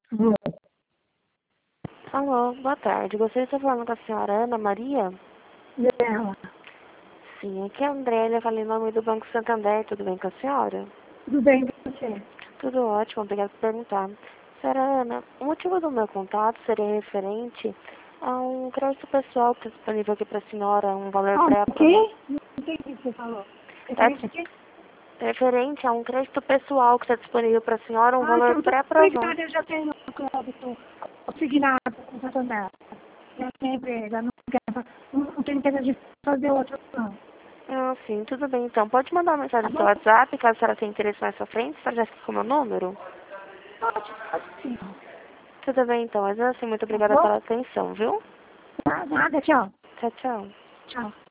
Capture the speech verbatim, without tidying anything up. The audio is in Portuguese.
Vou. Alô, boa tarde. Gostaria de estar falando com a senhora Ana Maria? Dela. Sim, aqui é a Andrélia, falei em nome do Banco Santander. Tudo bem com a senhora? Tudo bem com você? Tudo ótimo, obrigada por perguntar. Senhora Ana, o motivo do meu contato seria referente a um crédito pessoal que está disponível aqui para a senhora, um valor Ah, o pré-aprovado. quê? Não entendi o que você falou. É Referente a quê? referente a um crédito pessoal que está disponível para a senhora, um Ah, valor então, muito pré-aprovado. obrigada. Eu já tenho o crédito assignado com o Santander. Já tenho empresa. Não, quero, não, não tenho interesse de fazer outro, não. Ah, sim, tudo bem então. Pode mandar uma Tá mensagem no seu bom? WhatsApp, caso a senhora tenha interesse mais pra frente, a senhora já fica com o meu número? Pode, pode sim. Tudo bem então, mas assim, muito Tá obrigada bom? pela atenção, viu? Nada, tchau. Tchau, tchau. Tchau.